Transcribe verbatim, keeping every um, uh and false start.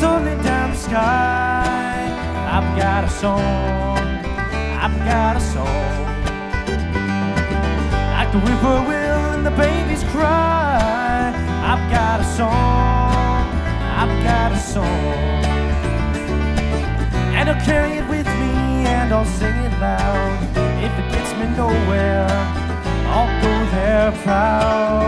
thundering down the sky. I've got a song, I've got a song, like the whippoorwill and the babies cry. I've got a song, I've got a song, and I'll carry it with me and I'll sing it loud. If it gets me nowhere, I'll go there proud.